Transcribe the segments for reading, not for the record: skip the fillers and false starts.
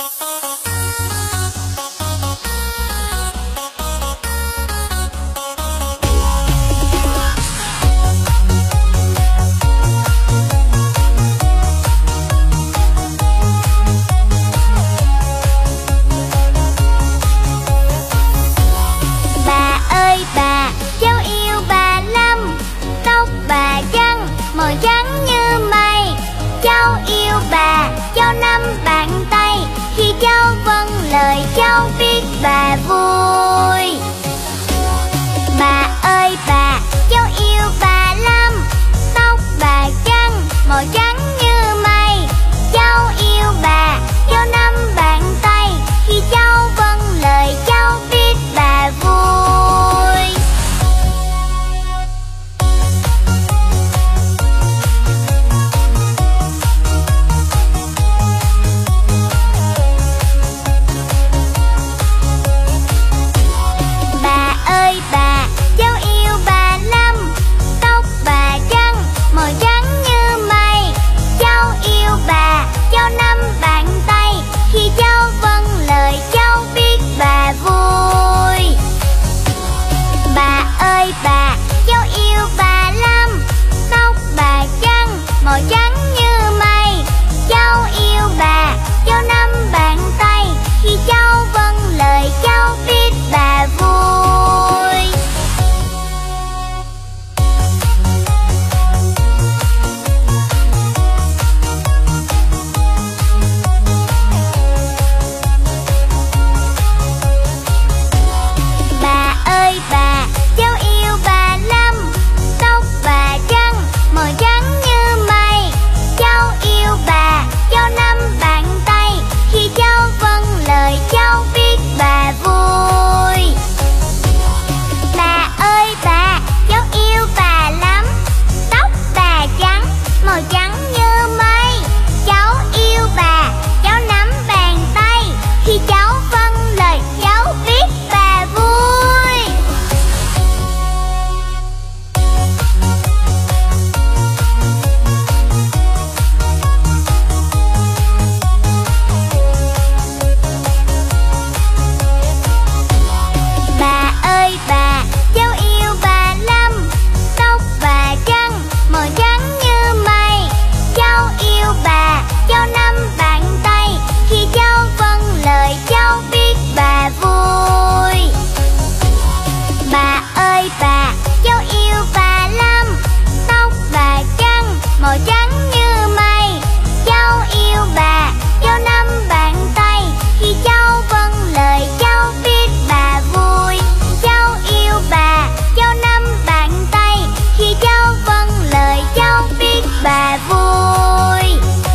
Bà vui. Bà ơi bà, cháu yêu bà lắm. Tóc bà trắng, màu trắng như mây. Cháu yêu bà, cháu nắm bàn tay. Khi cháu vâng lời cháu biết bà vui. Bà, cháu yêu bà lắm. Tóc bà trắng, màu trắng như mây. Cháu yêu bà, cháu nắm bàn tay. Khi cháu vâng lời cháu biết bà vui. Bà ơi bà, cháu yêu bà lắm. Tóc bà trắng, màu trắng như mây. Cháu yêu bà, cháu nắm bàn tay. Khi cháu vâng lời cháu biết bà vui. Bà ơi bà, cháu yêu bà lắm. Tóc bà trắng, màu trắng như mây. Cháu yêu bà, cháu nắm bàn tay. Khi cháu vâng lời cháu biết bà vui. Bà ơi bà, cháu yêu bà lắm. Tóc bà trắng, màu trắng như mây. Cháu yêu bà, cháu nắm bàn tay. Khi cháu vâng lời cháu biết bà vui. Bà ơi bà, cháu yêu bà lắm. Tóc bà trắng, màu trắng như mây. Cháu yêu bà, cháu nắm bàn tay. Khi cháu vâng lời cháu biết bà vui. Cháu yêu bà, cháu nắm bàn tay. Khi cháu vâng lời cháu biết bà vui.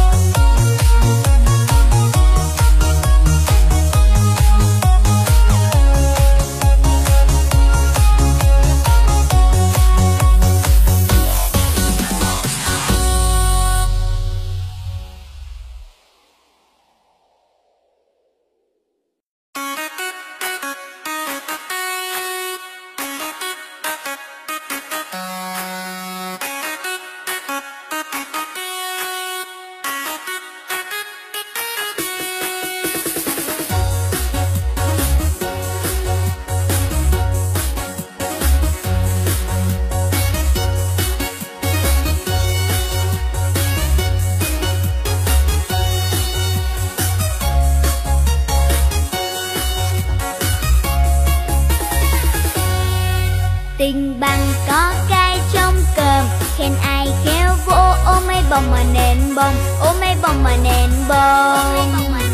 Tình bằng có cái trong cơm, khen ai khéo vô. Ôm mấy bông mà nện bông, ôm mấy bông mà nện bông.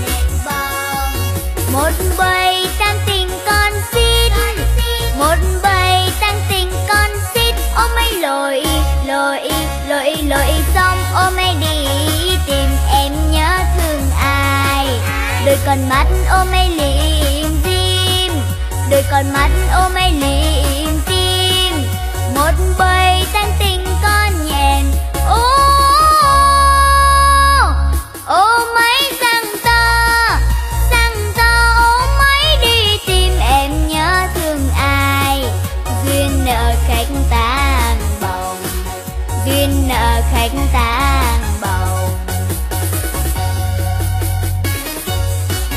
Một bầy tan tình con xít, một bầy tan tình con xít. Ôm mấy lội xong ôm mấy đi tìm em nhớ thương ai. Đôi con mắt ôm mấy lim dim, đôi con mắt ôm mấy lim dim. Một bầy tan tình con nhện. Ô mấy răng to ô mấy đi tìm em nhớ thương ai. Duyên nợ khách tang bồng, duyên nợ khách tang bồng.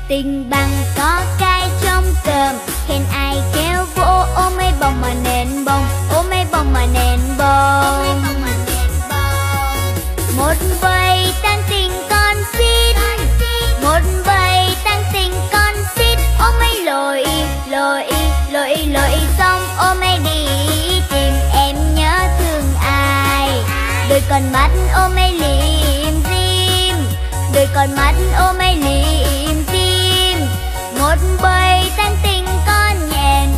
Tình bằng có cái trong cơm, khen ai kéo vỗ. Ôm mấy bông mà nện bông, ôm mấy bông mà nện bông. Một bầy tang tình con xít, một bầy tang tình con xít. Ôm mấy lội xong ôm mấy đi tìm em nhớ thương ai. Đôi con mắt ôm mấy lim dim, đôi con mắt ôm mấy lim dim. Một bầy tang tình con nhện,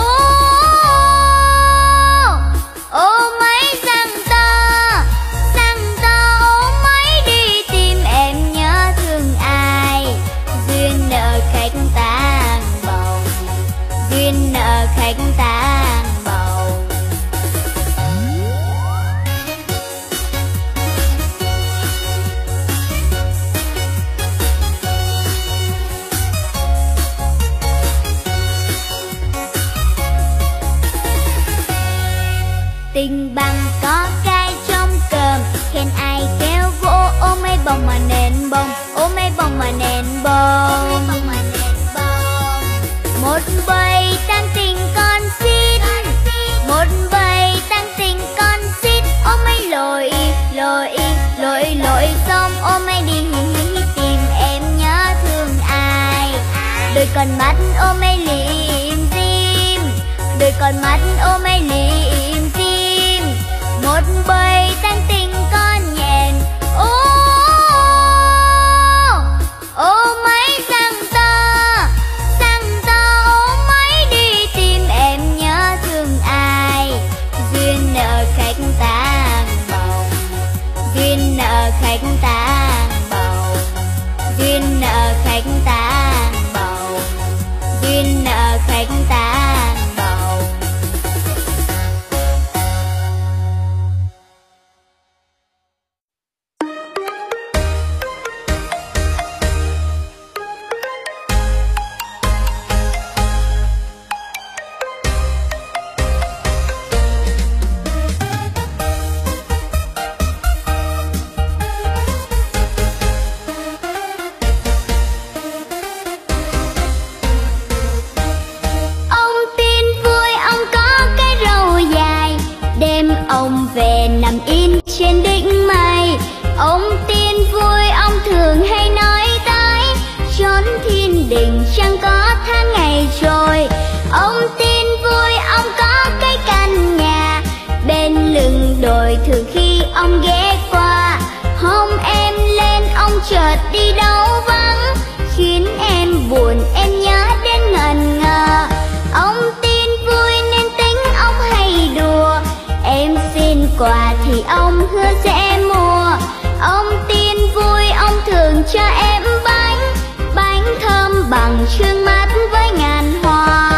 ô mấy răng to ô mấy đi tìm em nhớ thương ai. Duyên nợ khách tang bồng, duyên nợ khách tang bồng. Tình bằng có cái trong cơm, khen ai kéo vỗ. Ôm mấy bông mà nện bông, ôm mấy bông mà nện bông. Một bầy tang tình con xít, một bầy tang tình con xít. Ôm mấy lội xong ôm mấy đi tìm em nhớ thương ai. Đôi con mắt ôm mấy lim dim, đôi con mắt ôm mấy lim dim. Một bầy tang tình con nhện, ô mấy răng to ô mấy đi tìm em nhớ thương ai. Duyên nợ khách tang bồng, duyên nợ khách tang bồng, duyên nợ khách tang bồng, duyên nợ khách tang bồng. Ông tin vui ông có cái râu dài, đêm ông về nằm in trên đỉnh mây. Ông tin vui ông thường hay nói tới, chốn thiên đình chẳng có tháng ngày trôi. Ông tin vui ông có cái căn nhà, bên lưng đồi thường khi ông ghé qua. Hôm em lên ông chợt đi đâu vắng, khiến em buồn em nhớ đến ngần ngơ. Ông tin vui nên tính ông hay đùa, em xin quà thì ông hứa sẽ mua. Ông tin vui ông thường cho em bánh thơm bằng trương mắt với ngàn hoa.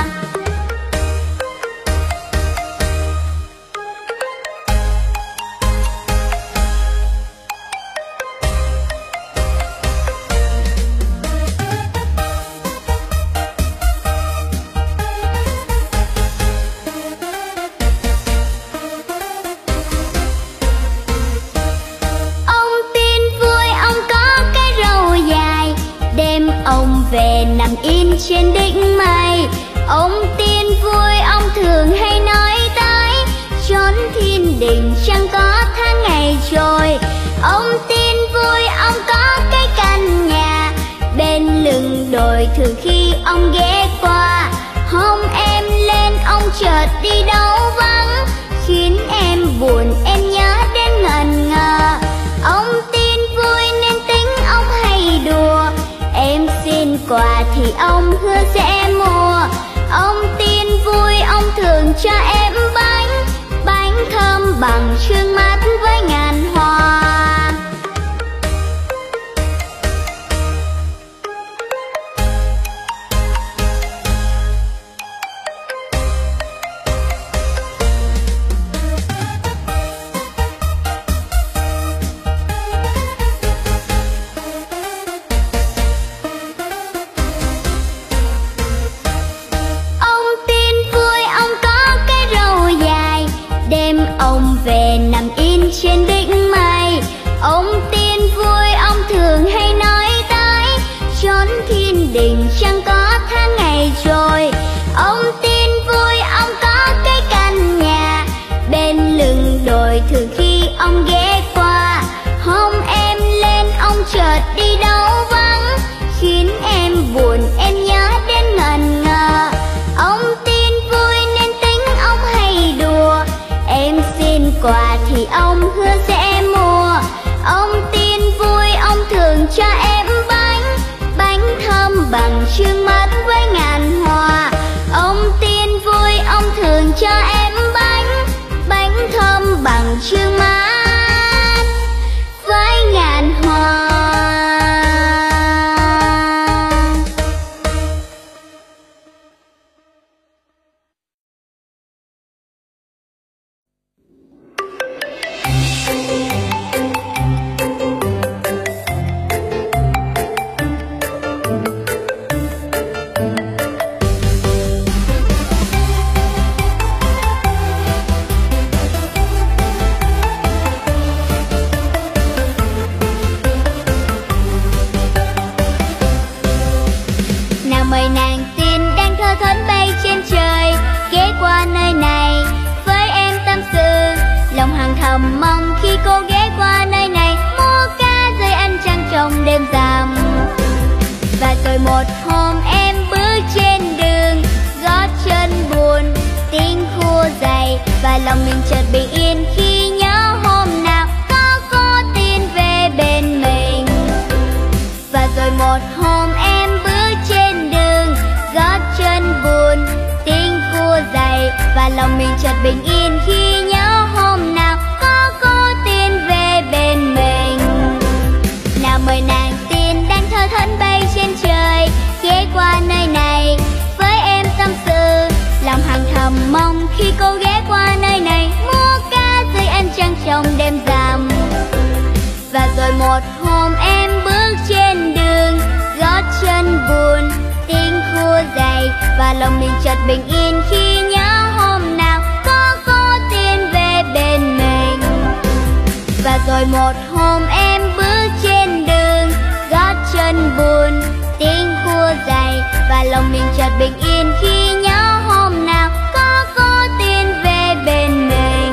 Ông tin vui ông có cái râu dài, đêm ông về nằm in trên đỉnh mây. Ông tin vui ông thường hay nói tới, chốn thiên đình chẳng có tháng ngày trôi. Ông tin vui ông có cái căn nhà, bên lưng đồi thường khi ông ghé qua. Hôm em lên ông chợt đi đâu vắng, khiến em buồn em nhớ đến ngần ngơ. Ông tin vui nên tính ông hay đùa, em xin quà thì ông hứa sẽ mua. Ông tin vui ông thường cho em bánh thơm bằng trương mắt với ngàn hoa. Ông tin vui ông có cái râu dài, đêm ông về nằm in trên đỉnh mây. thiên đình chẳng có tháng ngày rồi. Ông tin vui ông có cái căn nhà bên lưng đồi, thường khi ông ghé qua hôn em lên ông chợt đi đâu vắng, khiến em buồn em nhớ đến ngần ngơ. Ông tin vui nên tính ông hay đùa, em xin quà thì ông hứa sẽ mua. Ông tin vui ông thường cho em bánh thơm bằng trương mắt với ngàn hoa. Ông tin vui ông thường cho em bánh thơm bằng trương mắt với ngàn hoa. Mời nàng tiên đang thơ thớn bay trên trời, ghé qua nơi này với em tâm sự. Lòng hàng thầm mong khi cô ghé qua nơi này, múa ca dưới ánh trăng trong đêm rằm. Và rồi một hôm em bước trên đường, gót chân buồn, tiếng khua dày, và lòng mình chợt bình yên khi nhớ hôm nào có cô tiên về bên mình. Và rồi một hôm em bước trên đường, gót chân buồn, tiếng khua dày, và lòng mình chợt bình yên khi nhớ hôm nào có cô tiên về bên mình. Nào mời nàng tiên đang thơ thớn bay trên trời, ghé qua nơi này với em tâm sự. Lòng hàng thầm mong khi cô ghé qua nơi này, múa ca dưới ánh trăng trong đêm rằm. Và rồi một hôm em bước trên đường, gót chân buồn, tiếng khua dày, và lòng mình chợt bình yên khi nhớ hôm nào có cô tiên về bên mình. Và rồi một hôm em bước trên đường, gót chân buồn, tiếng khua dày, và lòng mình chợt bình yên khi nhớ hôm nào có cô tiên về bên mình.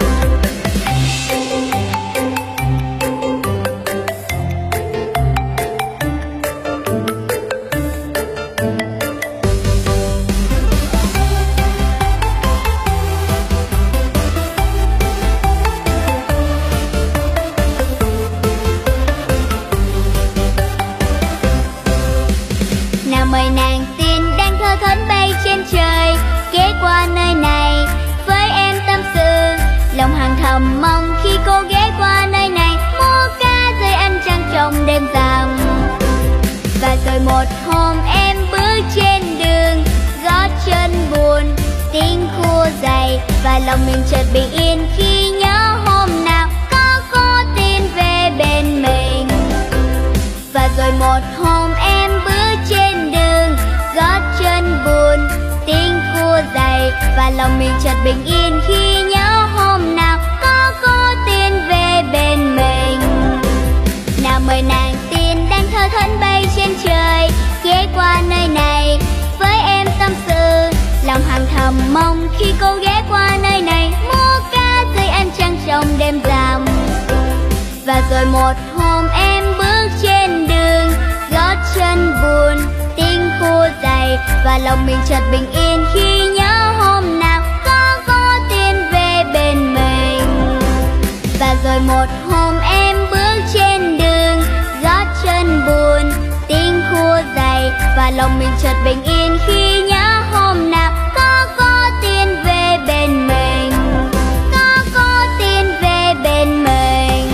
Nào mời nàng tiên đang thơ thớn bay trên trời, ghé qua nơi này với em tâm sự. Lòng hàng thầm mong khi cô ghé qua nơi này, múa ca dưới ánh trăng trong đêm rằm. Và rồi một hôm em bước trên đường, gót chân buồn, tiếng khua dày, và lòng mình chợt bình yên khi nhớ hôm nào có cô tiên về bên mình. Và rồi một hôm em bước trên đường, gót chân buồn, tiếng khua dày, và lòng mình chợt bình yên khi nhớ hôm nào có cô tiên về bên mình. Nào mời nàng tiên đang thơ thớn bay trên trời, ghé qua nơi này với em tâm sự. Lòng hàng thầm mong khi cô ghé qua nơi này, múa ca dưới ánh trăng trong đêm rằm. Và rồi một hôm em bước trên đường, gót chân buồn, tiếng khua dày, và lòng mình chợt bình yên khi nhớ hôm nào có cô tiên về bên mình. Và rồi một hôm em bước trên đường, gót chân buồn, tiếng khua dày, và lòng mình chợt bình yên khi nhớ hôm nào có cô tiên về bên mình. Có cô tiên về bên mình.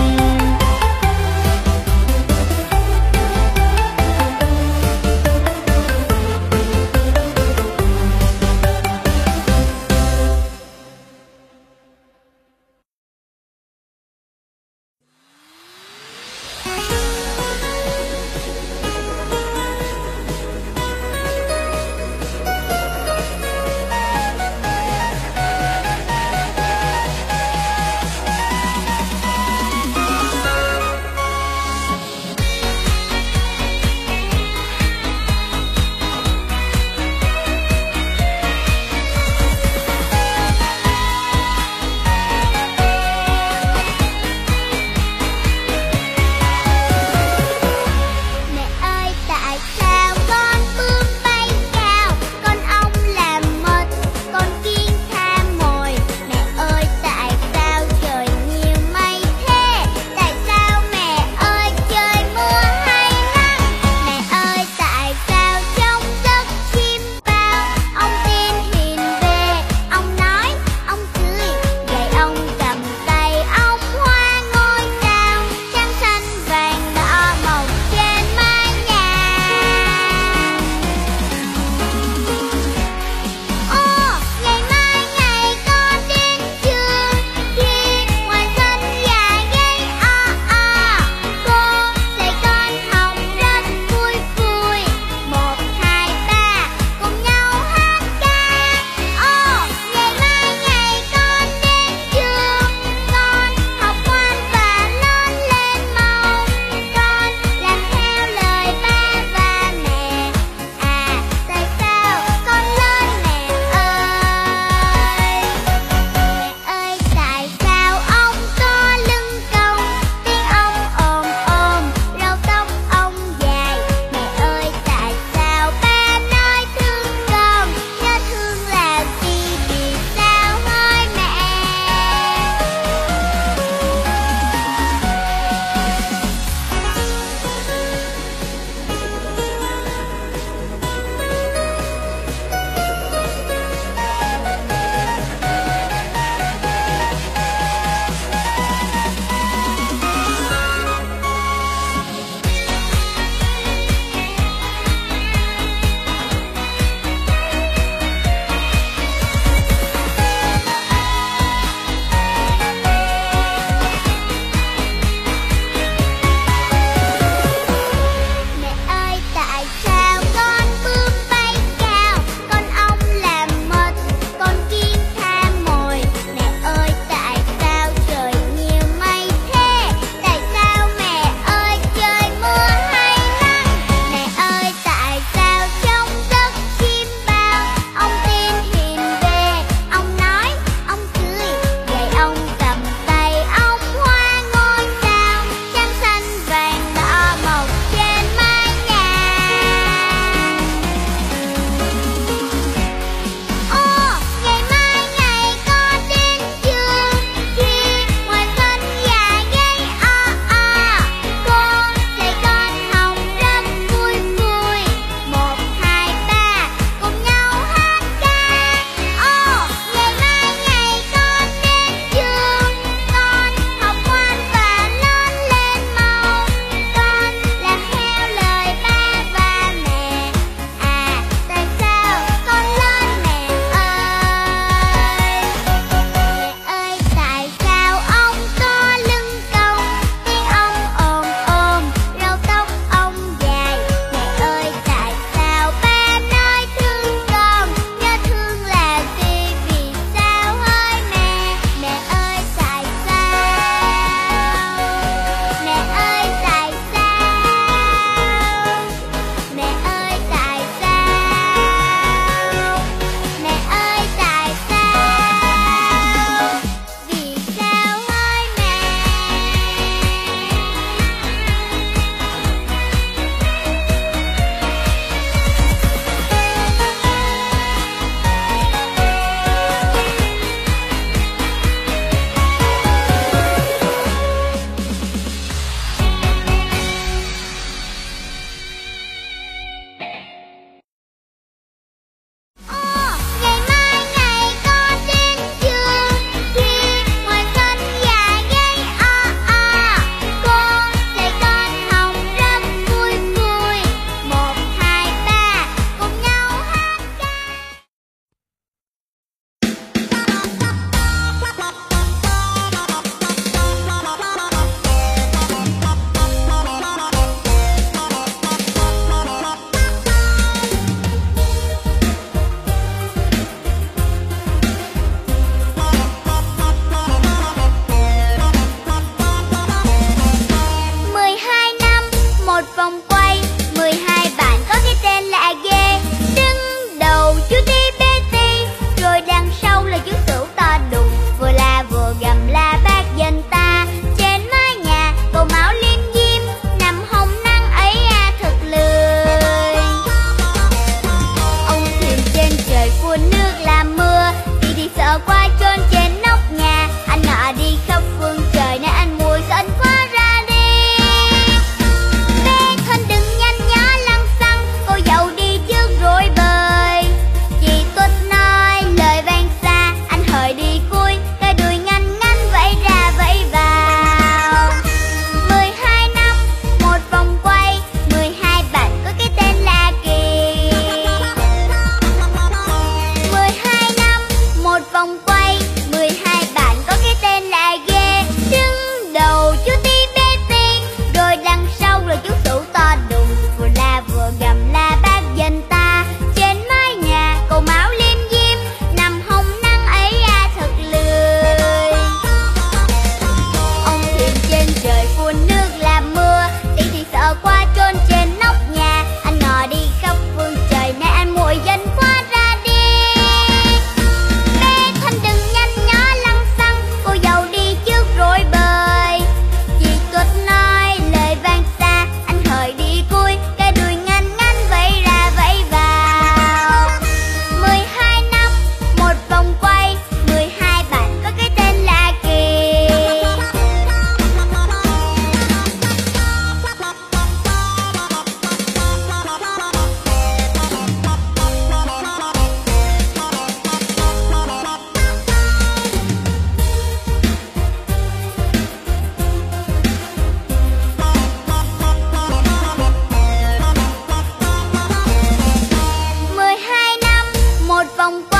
vòng